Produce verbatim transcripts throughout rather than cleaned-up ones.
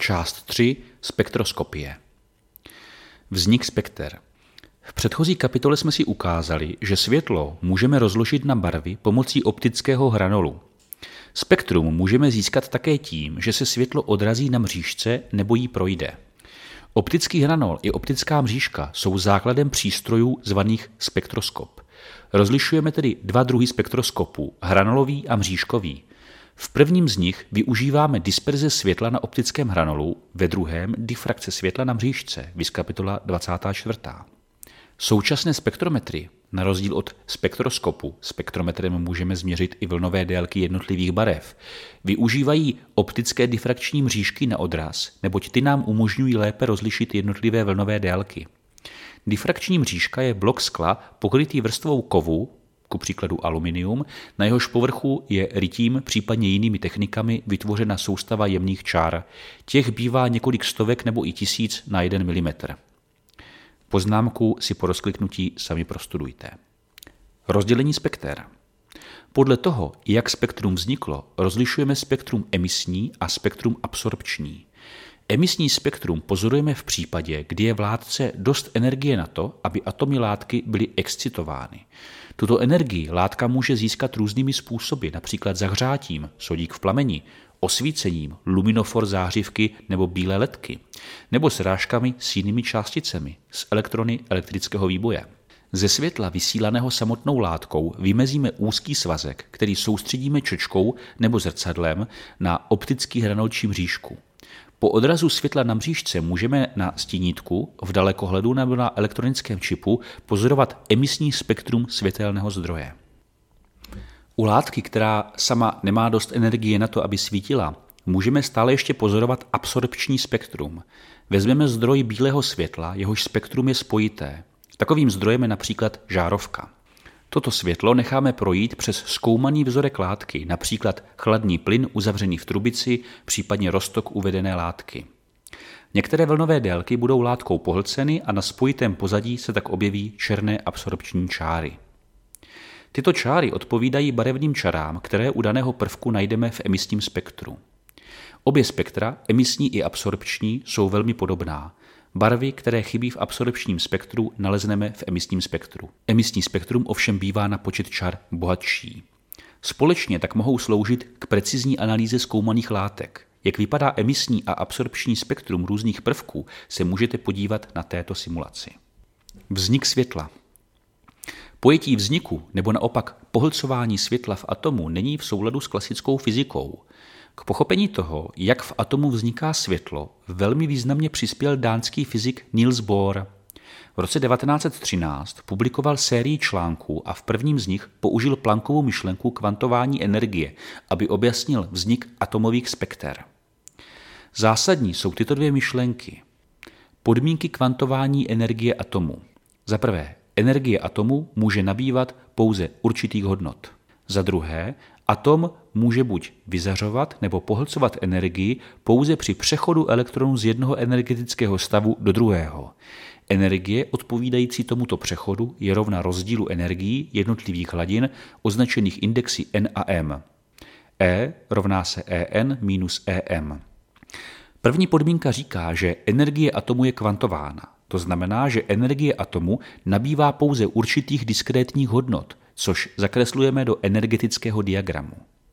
Část tři. Spektroskopie. Vznik spekter. V předchozí kapitole jsme si ukázali, že světlo můžeme rozložit na barvy pomocí optického hranolu. Spektrum můžeme získat také tím, že se světlo odrazí na mřížce nebo jí projde. Optický hranol i optická mřížka jsou základem přístrojů zvaných spektroskop. Rozlišujeme tedy dva druhy spektroskopů, hranolový a mřížkový. V prvním z nich využíváme disperze světla na optickém hranolu, ve druhém difrakce světla na mřížce, viz kapitola dvacátá čtvrtá. Současné spektrometry, na rozdíl od spektroskopu, spektrometrem můžeme změřit i vlnové délky jednotlivých barev, využívají optické difrakční mřížky na odraz, neboť ty nám umožňují lépe rozlišit jednotlivé vlnové délky. Difrakční mřížka je blok skla pokrytý vrstvou kovu, ku příkladu aluminium, na jehož povrchu je rytím, případně jinými technikami vytvořena soustava jemných čár. Těch bývá několik stovek nebo i tisíc na jeden milimetr. Poznámku si po rozkliknutí sami prostudujte. Rozdělení spekter. Podle toho, jak spektrum vzniklo, rozlišujeme spektrum emisní a spektrum absorpční. Emisní spektrum pozorujeme v případě, kdy je v látce dost energie na to, aby atomy látky byly excitovány. Tuto energii látka může získat různými způsoby, například zahřátím, sodík v plameni, osvícením, luminofor zářivky nebo bílé ledky, nebo srážkami s jinými částicemi, s elektrony elektrického výboje. Ze světla vysílaného samotnou látkou vymezíme úzký svazek, který soustředíme čočkou nebo zrcadlem na optický hranol či mřížku. Po odrazu světla na mřížce můžeme na stínítku, v dalekohledu nebo na elektronickém čipu pozorovat emisní spektrum světelného zdroje. U látky, která sama nemá dost energie na to, aby svítila, můžeme stále ještě pozorovat absorpční spektrum. Vezmeme zdroj bílého světla, jehož spektrum je spojité. Takovým zdrojem je například žárovka. Toto světlo necháme projít přes zkoumaný vzorek látky, například chladný plyn uzavřený v trubici, případně roztok uvedené látky. Některé vlnové délky budou látkou pohlceny a na spojitém pozadí se tak objeví černé absorpční čáry. Tyto čáry odpovídají barevným čarám, které u daného prvku najdeme v emisním spektru. Obě spektra, emisní i absorpční, jsou velmi podobná. Barvy, které chybí v absorpčním spektru, nalezneme v emisním spektru. Emisní spektrum ovšem bývá na počet čar bohatší. Společně tak mohou sloužit k precizní analýze zkoumaných látek. Jak vypadá emisní a absorpční spektrum různých prvků, se můžete podívat na této simulaci. Vznik světla. Pojetí vzniku nebo naopak pohlcování světla v atomu není v souladu s klasickou fyzikou. K pochopení toho, jak v atomu vzniká světlo, velmi významně přispěl dánský fyzik Niels Bohr. V roce devatenáct set třináct publikoval sérii článků a v prvním z nich použil Planckovu myšlenku kvantování energie, aby objasnil vznik atomových spekter. Zásadní jsou tyto dvě myšlenky. Podmínky kvantování energie atomu. Za prvé, energie atomu může nabývat pouze určitých hodnot. Za druhé, atom může buď vyzařovat nebo pohlcovat energii pouze při přechodu elektronů z jednoho energetického stavu do druhého. Energie odpovídající tomuto přechodu je rovna rozdílu energií jednotlivých hladin označených indexy N a M. E rovná se En minus Em. První podmínka říká, že energie atomu je kvantována. To znamená, že energie atomu nabývá pouze určitých diskrétních hodnot, což zakreslujeme do energetického diagramu.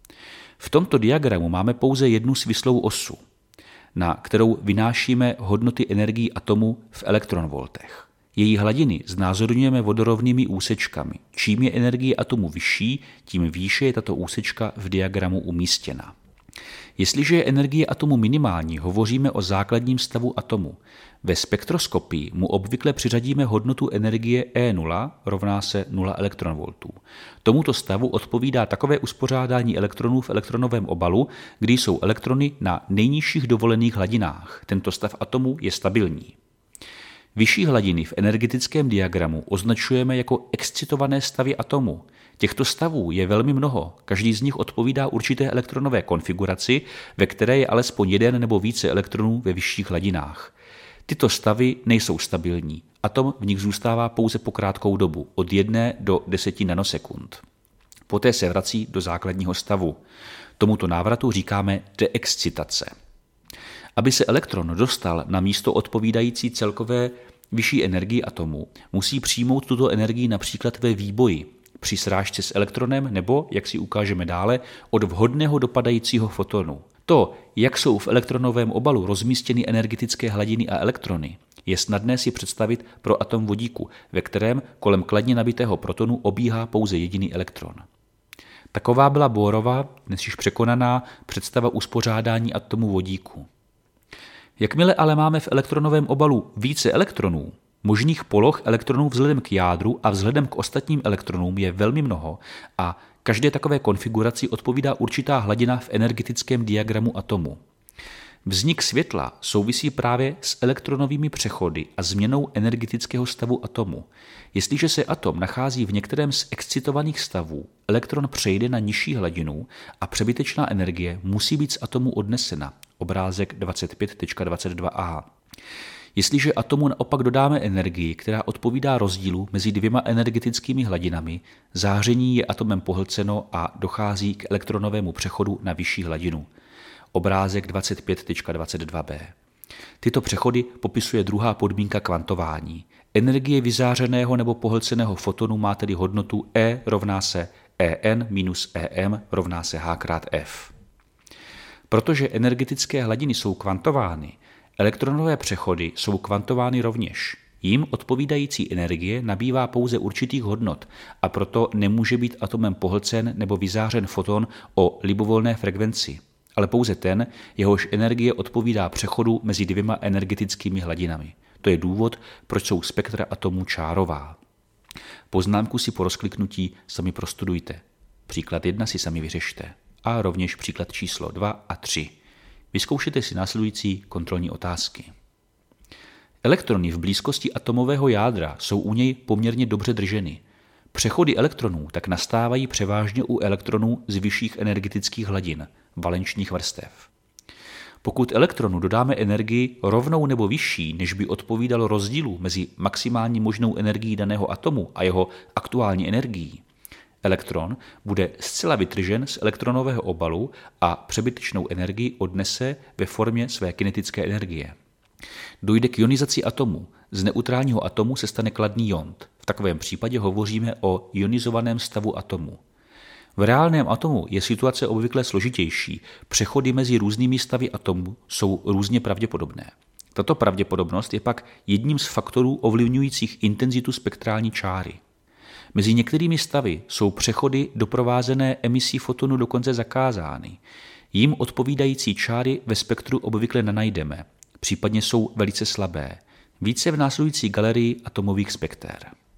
V tomto diagramu máme pouze jednu svislou osu, na kterou vynášíme hodnoty energií atomu v elektronvoltech. Její hladiny znázorňujeme vodorovnými úsečkami. Čím je energie atomu vyšší, tím výše je tato úsečka v diagramu umístěna. Jestliže je energie atomu minimální, hovoříme o základním stavu atomu. Ve spektroskopii mu obvykle přiřadíme hodnotu energie E nula rovná se nula elektronvoltů. Tomuto stavu odpovídá takové uspořádání elektronů v elektronovém obalu, kdy jsou elektrony na nejnižších dovolených hladinách. Tento stav atomu je stabilní. Vyšší hladiny v energetickém diagramu označujeme jako excitované stavy atomu. Těchto stavů je velmi mnoho, každý z nich odpovídá určité elektronové konfiguraci, ve které je alespoň jeden nebo více elektronů ve vyšších hladinách. Tyto stavy nejsou stabilní, atom v nich zůstává pouze po krátkou dobu, od jedné do deseti nanosekund. Poté se vrací do základního stavu. Tomuto návratu říkáme deexcitace. Aby se elektron dostal na místo odpovídající celkové vyšší energii atomu, musí přijmout tuto energii například ve výboji, při srážce s elektronem nebo, jak si ukážeme dále, od vhodného dopadajícího fotonu. To, jak jsou v elektronovém obalu rozmístěny energetické hladiny a elektrony, je snadné si představit pro atom vodíku, ve kterém kolem kladně nabitého protonu obíhá pouze jediný elektron. Taková byla Bohrova, dnes již překonaná, představa uspořádání atomu vodíku. Jakmile ale máme v elektronovém obalu více elektronů, možných poloh elektronů vzhledem k jádru a vzhledem k ostatním elektronům je velmi mnoho a každé takové konfiguraci odpovídá určitá hladina v energetickém diagramu atomu. Vznik světla souvisí právě s elektronovými přechody a změnou energetického stavu atomu. Jestliže se atom nachází v některém z excitovaných stavů, elektron přejde na nižší hladinu a přebytečná energie musí být z atomu odnesena. Obrázek dvacet pět tečka dvacet dva a. Jestliže atomu naopak dodáme energii, která odpovídá rozdílu mezi dvěma energetickými hladinami, záření je atomem pohlceno a dochází k elektronovému přechodu na vyšší hladinu. Obrázek dvacet pět tečka dvacet dva b. Tyto přechody popisuje druhá podmínka kvantování. Energie vyzářeného nebo pohlceného fotonu má tedy hodnotu E rovná se En minus Em rovná se H krát F. Protože energetické hladiny jsou kvantovány, elektronové přechody jsou kvantovány rovněž. Jím odpovídající energie nabývá pouze určitých hodnot a proto nemůže být atomem pohlcen nebo vyzářen foton o libovolné frekvenci, ale pouze ten, jehož energie odpovídá přechodu mezi dvěma energetickými hladinami. To je důvod, proč jsou spektra atomů čárová. Poznámku si po rozkliknutí sami prostudujte. Příklad jedna si sami vyřešte. A rovněž příklad číslo dva a tři. Vyzkoušejte si následující kontrolní otázky. Elektrony v blízkosti atomového jádra jsou u něj poměrně dobře drženy. Přechody elektronů tak nastávají převážně u elektronů z vyšších energetických hladin, valenčních vrstev. Pokud elektronu dodáme energii rovnou nebo vyšší, než by odpovídalo rozdílu mezi maximální možnou energií daného atomu a jeho aktuální energií, elektron bude zcela vytržen z elektronového obalu a přebytečnou energii odnese ve formě své kinetické energie. Dojde k ionizaci atomu. Z neutrálního atomu se stane kladný jont. V takovém případě hovoříme o ionizovaném stavu atomu. V reálném atomu je situace obvykle složitější. Přechody mezi různými stavy atomu jsou různě pravděpodobné. Tato pravděpodobnost je pak jedním z faktorů ovlivňujících intenzitu spektrální čáry. Mezi některými stavy jsou přechody doprovázené emisí fotonu dokonce zakázány. Jím odpovídající čáry ve spektru obvykle nenajdeme, případně jsou velice slabé. Více v následující galerii atomových spekter.